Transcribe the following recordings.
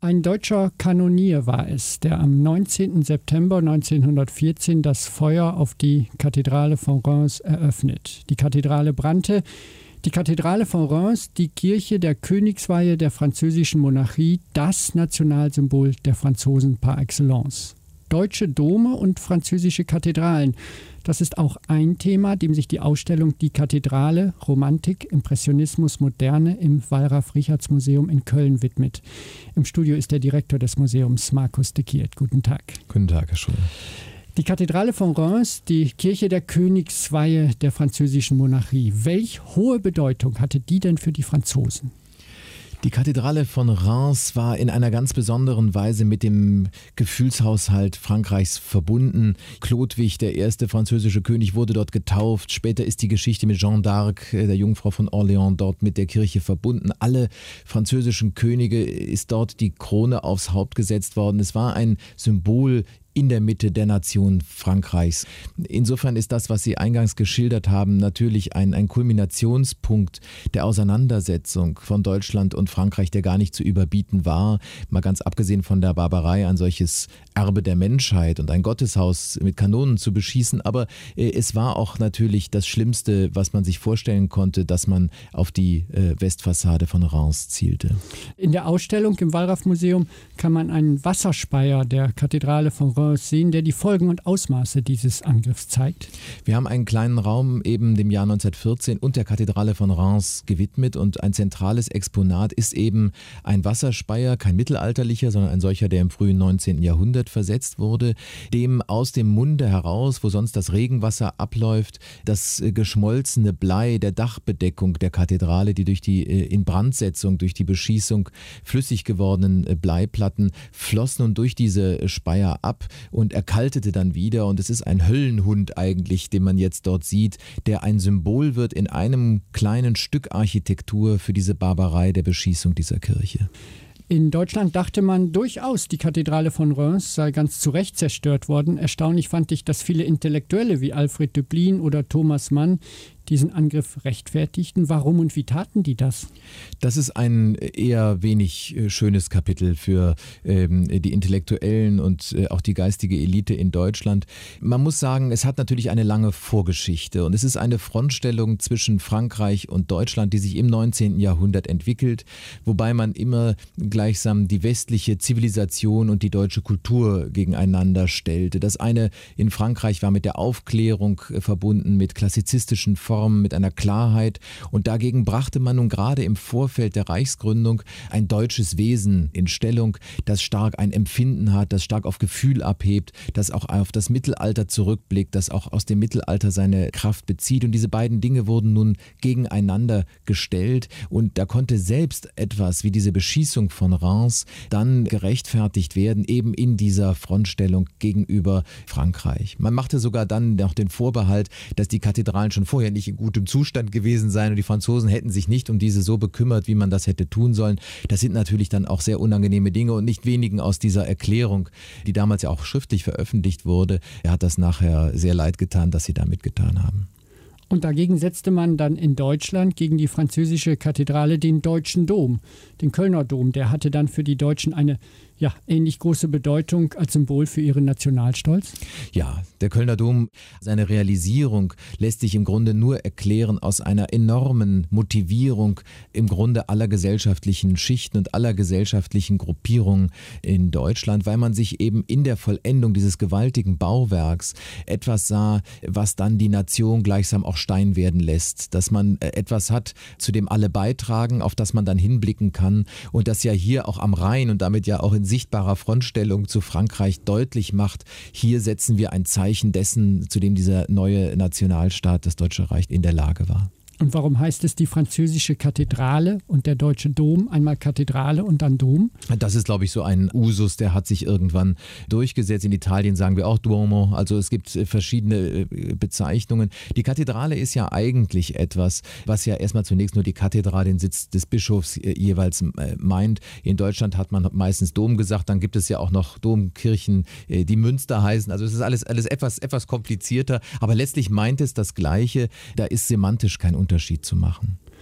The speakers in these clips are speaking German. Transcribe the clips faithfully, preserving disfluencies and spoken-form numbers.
Ein deutscher Kanonier war es, der am neunzehnten September neunzehnhundertvierzehn das Feuer auf die Kathedrale von Reims eröffnet. Die Kathedrale brannte. Die Kathedrale von Reims, die Kirche der Königsweihe der französischen Monarchie, das Nationalsymbol der Franzosen par excellence. Deutsche Dome und französische Kathedralen. Das ist auch ein Thema, dem sich die Ausstellung Die Kathedrale, Romantik, Impressionismus, Moderne im Wallraf-Richartz-Museum in Köln widmet. Im Studio ist der Direktor des Museums, Markus de Kiert. Guten Tag. Guten Tag, Herr Schuller. Die Kathedrale von Reims, die Kirche der Königsweihe der französischen Monarchie. Welch hohe Bedeutung hatte die denn für die Franzosen? Die Kathedrale von Reims war in einer ganz besonderen Weise mit dem Gefühlshaushalt Frankreichs verbunden. Chlodwig, der erste französische König, wurde dort getauft. Später ist die Geschichte mit Jeanne d'Arc, der Jungfrau von Orléans, dort mit der Kirche verbunden. Alle französischen Könige ist dort die Krone aufs Haupt gesetzt worden. Es war ein Symbol in der Mitte der Nation Frankreichs. Insofern ist das, was Sie eingangs geschildert haben, natürlich ein, ein Kulminationspunkt der Auseinandersetzung von Deutschland und Frankreich, der gar nicht zu überbieten war. Mal ganz abgesehen von der Barbarei, ein solches Erbe der Menschheit und ein Gotteshaus mit Kanonen zu beschießen. Aber äh, es war auch natürlich das Schlimmste, was man sich vorstellen konnte, dass man auf die äh, Westfassade von Reims zielte. In der Ausstellung im Wallraf-Museum kann man einen Wasserspeier der Kathedrale von Reims sehen, der die Folgen und Ausmaße dieses Angriffs zeigt. Wir haben einen kleinen Raum eben dem Jahr neunzehnhundertvierzehn und der Kathedrale von Reims gewidmet und ein zentrales Exponat ist eben ein Wasserspeier, kein mittelalterlicher, sondern ein solcher, der im frühen neunzehnten Jahrhundert versetzt wurde, dem aus dem Munde heraus, wo sonst das Regenwasser abläuft, das geschmolzene Blei der Dachbedeckung der Kathedrale, die durch die Inbrandsetzung, durch die Beschießung flüssig gewordenen Bleiplatten floss nun durch diese Speier ab und erkaltete dann wieder und es ist ein Höllenhund eigentlich, den man jetzt dort sieht, der ein Symbol wird in einem kleinen Stück Architektur für diese Barbarei der Beschießung dieser Kirche. In Deutschland dachte man durchaus, die Kathedrale von Reims sei ganz zu Recht zerstört worden. Erstaunlich fand ich, dass viele Intellektuelle wie Alfred Döblin oder Thomas Mann diesen Angriff rechtfertigten. Warum und wie taten die das? Das ist ein eher wenig schönes Kapitel für ähm, die Intellektuellen und äh, auch die geistige Elite in Deutschland. Man muss sagen, es hat natürlich eine lange Vorgeschichte und es ist eine Frontstellung zwischen Frankreich und Deutschland, die sich im neunzehnten Jahrhundert entwickelt, wobei man immer gleichsam die westliche Zivilisation und die deutsche Kultur gegeneinander stellte. Das eine in Frankreich war mit der Aufklärung äh, verbunden, mit klassizistischen Formen, mit einer Klarheit und dagegen brachte man nun gerade im Vorfeld der Reichsgründung ein deutsches Wesen in Stellung, das stark ein Empfinden hat, das stark auf Gefühl abhebt, das auch auf das Mittelalter zurückblickt, das auch aus dem Mittelalter seine Kraft bezieht und diese beiden Dinge wurden nun gegeneinander gestellt und da konnte selbst etwas wie diese Beschießung von Reims dann gerechtfertigt werden, eben in dieser Frontstellung gegenüber Frankreich. Man machte sogar dann noch den Vorbehalt, dass die Kathedralen schon vorher nicht in gutem Zustand gewesen seien und die Franzosen hätten sich nicht um diese so bekümmert, wie man das hätte tun sollen. Das sind natürlich dann auch sehr unangenehme Dinge und nicht wenigen aus dieser Erklärung, die damals ja auch schriftlich veröffentlicht wurde. Er hat das nachher sehr leid getan, dass sie da mitgetan haben. Und dagegen setzte man dann in Deutschland gegen die französische Kathedrale den Deutschen Dom, den Kölner Dom. Der hatte dann für die Deutschen eine ja, ähnlich große Bedeutung als Symbol für ihren Nationalstolz? Ja, der Kölner Dom, seine Realisierung lässt sich im Grunde nur erklären aus einer enormen Motivierung im Grunde aller gesellschaftlichen Schichten und aller gesellschaftlichen Gruppierungen in Deutschland, weil man sich eben in der Vollendung dieses gewaltigen Bauwerks etwas sah, was dann die Nation gleichsam auch Stein werden lässt, dass man etwas hat, zu dem alle beitragen, auf das man dann hinblicken kann und das ja hier auch am Rhein und damit ja auch in sichtbarer Frontstellung zu Frankreich deutlich macht, hier setzen wir ein Zeichen dessen, zu dem dieser neue Nationalstaat, das Deutsche Reich, in der Lage war. Und warum heißt es die französische Kathedrale und der deutsche Dom? Einmal Kathedrale und dann Dom? Das ist, glaube ich, so ein Usus, der hat sich irgendwann durchgesetzt. In Italien sagen wir auch Duomo. Also es gibt verschiedene Bezeichnungen. Die Kathedrale ist ja eigentlich etwas, was ja erstmal zunächst nur die Kathedra, den Sitz des Bischofs jeweils meint. In Deutschland hat man meistens Dom gesagt. Dann gibt es ja auch noch Domkirchen, die Münster heißen. Also es ist alles, alles etwas, etwas komplizierter. Aber letztlich meint es das Gleiche. Da ist semantisch kein Unterschied zu machen.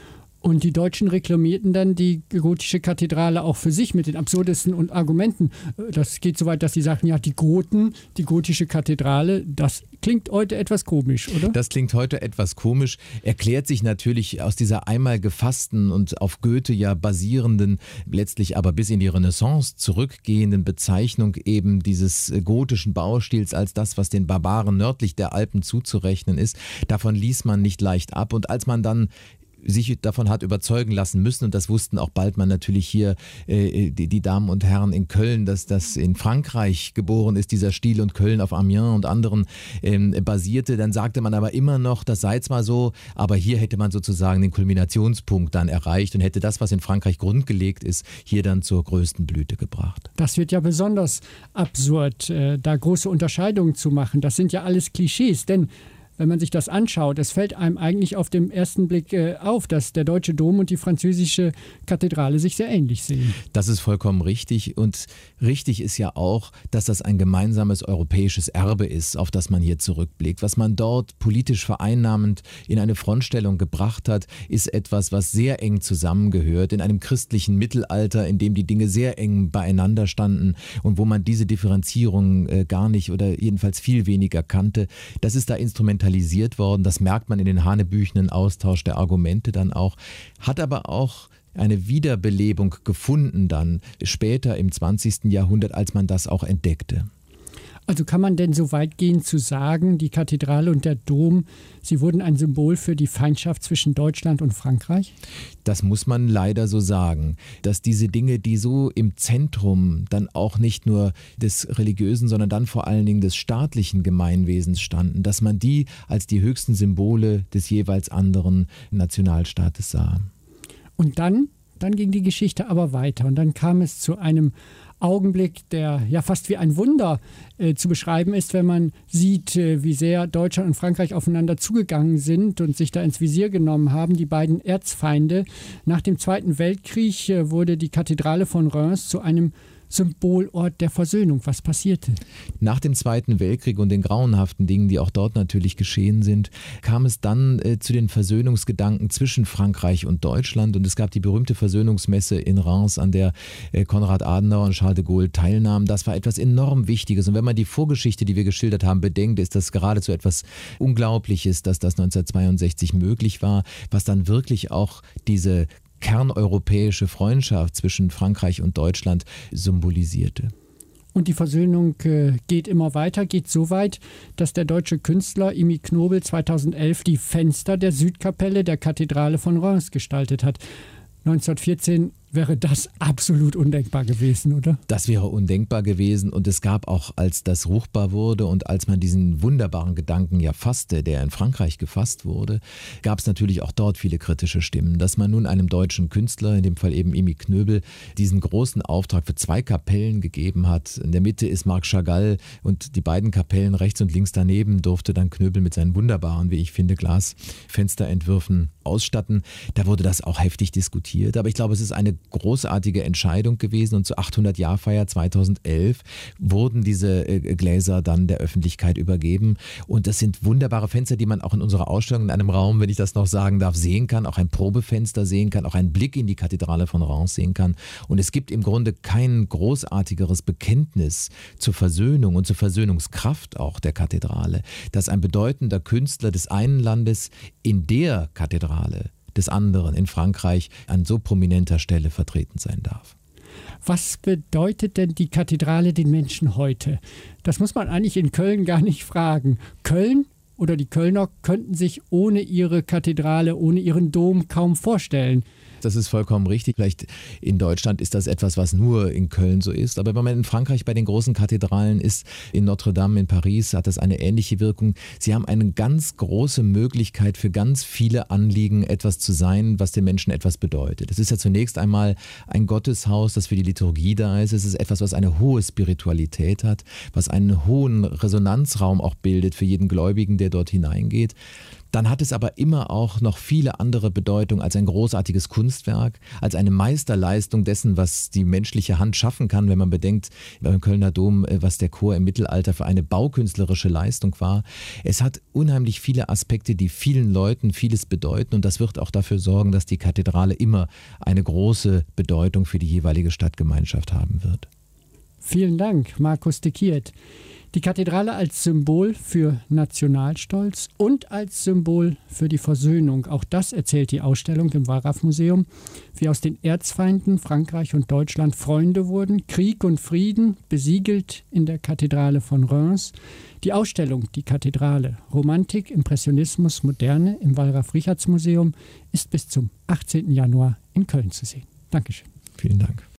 Und die Deutschen reklamierten dann die gotische Kathedrale auch für sich mit den absurdesten und Argumenten. Das geht so weit, dass sie sagten, ja, die Goten, die gotische Kathedrale, das klingt heute etwas komisch, oder? Das klingt heute etwas komisch, erklärt sich natürlich aus dieser einmal gefassten und auf Goethe ja basierenden, letztlich aber bis in die Renaissance zurückgehenden Bezeichnung eben dieses gotischen Baustils als das, was den Barbaren nördlich der Alpen zuzurechnen ist. Davon ließ man nicht leicht ab. Und als man dann sich davon hat überzeugen lassen müssen, und das wussten auch bald man natürlich hier äh, die, die Damen und Herren in Köln, dass das in Frankreich geboren ist, dieser Stil, und Köln auf Amiens und anderen ähm, basierte, dann sagte man aber immer noch, das sei zwar so, aber hier hätte man sozusagen den Kulminationspunkt dann erreicht und hätte das, was in Frankreich grundgelegt ist, hier dann zur größten Blüte gebracht. Das wird ja besonders absurd, äh, da große Unterscheidungen zu machen. Das sind ja alles Klischees, denn wenn man sich das anschaut, es fällt einem eigentlich auf den ersten Blick äh, auf, dass der Deutsche Dom und die französische Kathedrale sich sehr ähnlich sehen. Das ist vollkommen richtig, und richtig ist ja auch, dass das ein gemeinsames europäisches Erbe ist, auf das man hier zurückblickt. Was man dort politisch vereinnahmend in eine Frontstellung gebracht hat, ist etwas, was sehr eng zusammengehört in einem christlichen Mittelalter, in dem die Dinge sehr eng beieinander standen und wo man diese Differenzierung äh, gar nicht oder jedenfalls viel weniger kannte. Das ist da instrumentalisiert worden. Das merkt man in den hanebüchenen Austausch der Argumente dann auch, hat aber auch eine Wiederbelebung gefunden dann später im zwanzigsten Jahrhundert, als man das auch entdeckte. Also kann man denn so weit gehen zu sagen, die Kathedrale und der Dom, sie wurden ein Symbol für die Feindschaft zwischen Deutschland und Frankreich? Das muss man leider so sagen, dass diese Dinge, die so im Zentrum dann auch nicht nur des religiösen, sondern dann vor allen Dingen des staatlichen Gemeinwesens standen, dass man die als die höchsten Symbole des jeweils anderen Nationalstaates sah. Und dann, dann ging die Geschichte aber weiter und dann kam es zu einem Augenblick, der ja fast wie ein Wunder äh, zu beschreiben ist, wenn man sieht, äh, wie sehr Deutschland und Frankreich aufeinander zugegangen sind und sich da ins Visier genommen haben, die beiden Erzfeinde. Nach dem Zweiten Weltkrieg äh, wurde die Kathedrale von Reims zu einem Symbolort der Versöhnung. Was passierte? Nach dem Zweiten Weltkrieg und den grauenhaften Dingen, die auch dort natürlich geschehen sind, kam es dann äh, zu den Versöhnungsgedanken zwischen Frankreich und Deutschland, und es gab die berühmte Versöhnungsmesse in Reims, an der äh, Konrad Adenauer und Charles de Gaulle teilnahmen. Das war etwas enorm Wichtiges, und wenn man die Vorgeschichte, die wir geschildert haben, bedenkt, ist das geradezu etwas Unglaubliches, dass das neunzehnhundertzweiundsechzig möglich war, was dann wirklich auch diese kerneuropäische Freundschaft zwischen Frankreich und Deutschland symbolisierte. Und die Versöhnung äh, geht immer weiter, geht so weit, dass der deutsche Künstler Imi Knobel zweitausendelf die Fenster der Südkapelle der Kathedrale von Reims gestaltet hat. neunzehnhundertvierzehn wäre das absolut undenkbar gewesen, oder? Das wäre undenkbar gewesen, und es gab auch, als das ruchbar wurde und als man diesen wunderbaren Gedanken ja fasste, der in Frankreich gefasst wurde, gab es natürlich auch dort viele kritische Stimmen, dass man nun einem deutschen Künstler, in dem Fall eben Imi Knöbel, diesen großen Auftrag für zwei Kapellen gegeben hat. In der Mitte ist Marc Chagall, und die beiden Kapellen rechts und links daneben durfte dann Knöbel mit seinen wunderbaren, wie ich finde, Glasfensterentwürfen ausstatten. Da wurde das auch heftig diskutiert, aber ich glaube, es ist eine großartige Entscheidung gewesen, und zur achthundert-Jahr-Feier zweitausendelf wurden diese äh, Gläser dann der Öffentlichkeit übergeben, und das sind wunderbare Fenster, die man auch in unserer Ausstellung in einem Raum, wenn ich das noch sagen darf, sehen kann, auch ein Probefenster sehen kann, auch einen Blick in die Kathedrale von Reims sehen kann, und es gibt im Grunde kein großartigeres Bekenntnis zur Versöhnung und zur Versöhnungskraft auch der Kathedrale, dass ein bedeutender Künstler des einen Landes in der Kathedrale des anderen in Frankreich an so prominenter Stelle vertreten sein darf. Was bedeutet denn die Kathedrale den Menschen heute? Das muss man eigentlich in Köln gar nicht fragen. Köln oder die Kölner könnten sich ohne ihre Kathedrale, ohne ihren Dom kaum vorstellen. Das ist vollkommen richtig. Vielleicht in Deutschland ist das etwas, was nur in Köln so ist. Aber wenn man in Frankreich bei den großen Kathedralen ist, in Notre Dame, in Paris, hat das eine ähnliche Wirkung. Sie haben eine ganz große Möglichkeit für ganz viele Anliegen, etwas zu sein, was den Menschen etwas bedeutet. Es ist ja zunächst einmal ein Gotteshaus, das für die Liturgie da ist. Es ist etwas, was eine hohe Spiritualität hat, was einen hohen Resonanzraum auch bildet für jeden Gläubigen, der dort hineingeht. dann hat es aber immer auch noch viele andere Bedeutungen als ein großartiges Kunstwerk, als eine Meisterleistung dessen, was die menschliche Hand schaffen kann, wenn man bedenkt, beim Kölner Dom, was der Chor im Mittelalter für eine baukünstlerische Leistung war. Es hat unheimlich viele Aspekte, die vielen Leuten vieles bedeuten und das wird auch dafür sorgen, dass die Kathedrale immer eine große Bedeutung für die jeweilige Stadtgemeinschaft haben wird. Vielen Dank, Markus de Kiert. Die Kathedrale als Symbol für Nationalstolz und als Symbol für die Versöhnung. Auch das erzählt die Ausstellung im Wallraf-Museum, wie aus den Erzfeinden Frankreich und Deutschland Freunde wurden, Krieg und Frieden besiegelt in der Kathedrale von Reims. Die Ausstellung Die Kathedrale, Romantik, Impressionismus, Moderne im Wallraf-Richartz-Museum ist bis zum achtzehnten Januar in Köln zu sehen. Dankeschön. Vielen Dank.